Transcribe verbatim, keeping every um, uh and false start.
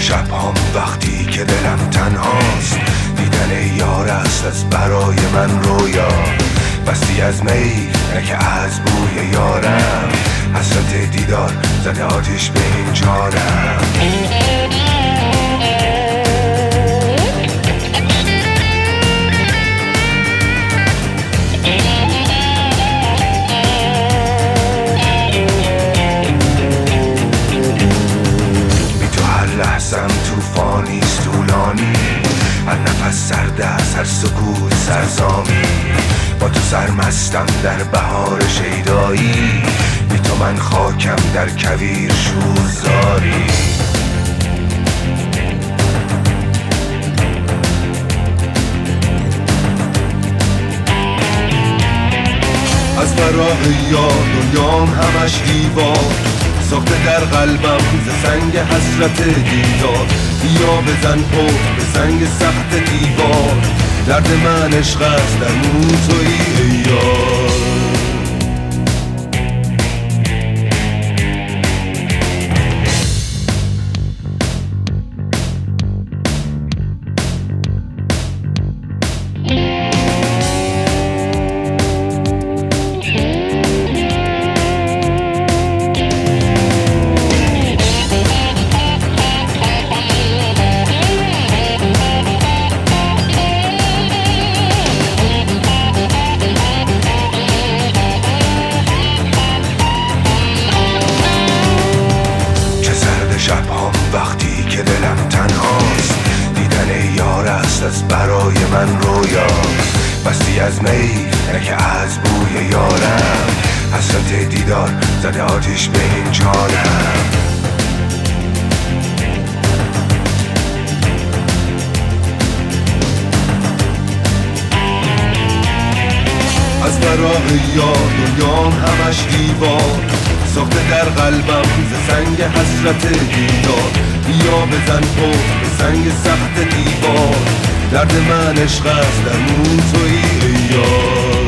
شبهام وقتی که دلم تنهاست، دیدن یار است از برای من رویا. بستی از می نه که از بوی یارم، حسرت دیدار زده آتش به این جانم. لحظم توفانی طولانی، هر نفس سرد است، هر سکوت سرزامی. با تو سرمستم در بهار شیدایی، بی تو من خاکم در کویر شوزاری. از برای یاد دنیام همش دیوار، ساخته در قلبم ز سنگ حسرت دیدار. یا بزن پشت به سنگ سخت دیوار، درد من عشق است در مو تویی ای یار. شبهام وقتی که دلم تنهاست، دیدن یار است از برای من رویا. بستی از می نه که از بوی یارم، حسرت دیدار زده آتش به این جانم. از برای یاد دنیام همش دیوار، ساخته در قلبم ز سنگ حسرت دیدار. یا بزن پشت به سنگ سخت دیوار، درد من عشق است در مو تویی ای یار.